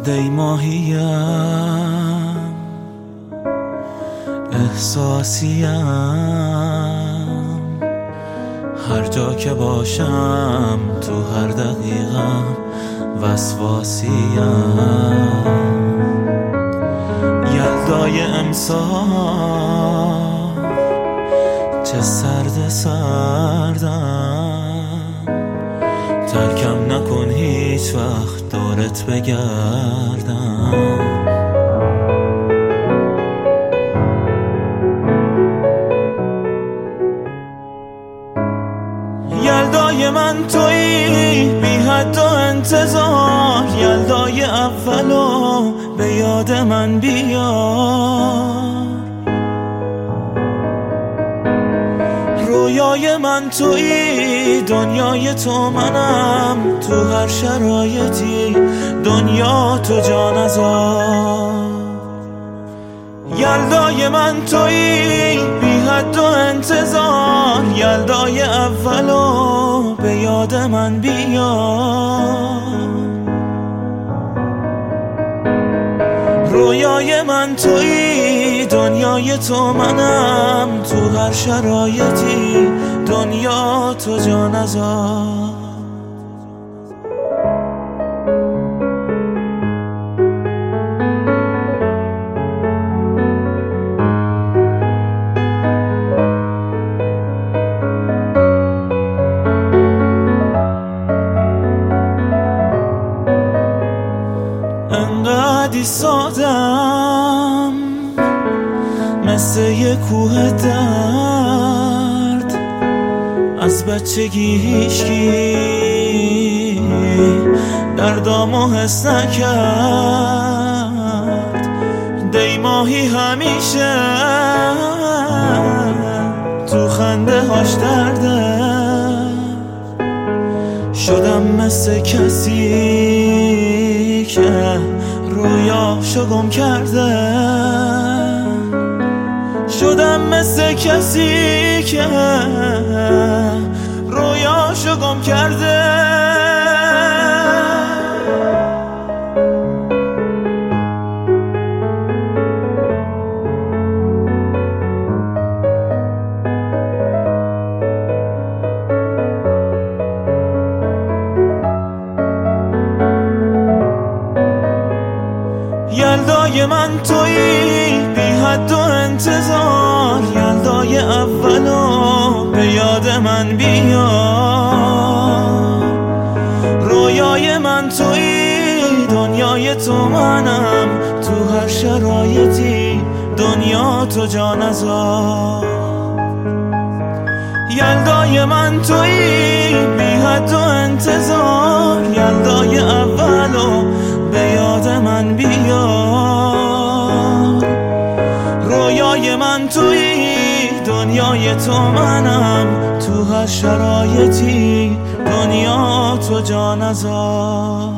دی ماهیم، احساسیم، هر جا که باشم تو هر دقیقم وسواسیم. یلدای امسال چه سرد سردم، ترکم نکن هیچ وقت دورت بگردم. یلدای من تویی بی حد و انتظار، یلدای اولو به یاد من بیار. رویای من تویی، دنیای تو منم، تو هر شرایطی دنیا تو جا نذار. یلدای من تویی بی حد و انتظار، یلدای اولو به یاد من بیار. رویای من تویی، دنیای تو منم، تو هر شرایطی دنیا تو جا نذار. انقدی سادم مثل یه کوه درد، از بچگی هیچکی دردامو حس نکرد. دی ماهی همیشه تو خنده هاش درده، شدم مثل کسی که رویاشو گم کرده. شدم مثل کسی که رویاشو گم کرده. یلدای من تویی بی حد و انتظار، یلدای اولو به یاد من بیار. رویای من تویی، دنیای تو منم، تو هر شرایطی دنیا تو جا نذار. یلدای من تویی بی حد و انتظار، یلدای اولو به یاد من بیار. رویای من تویی، دنیای تو منم، تو هر شرایطی دنیا تو جا نذار.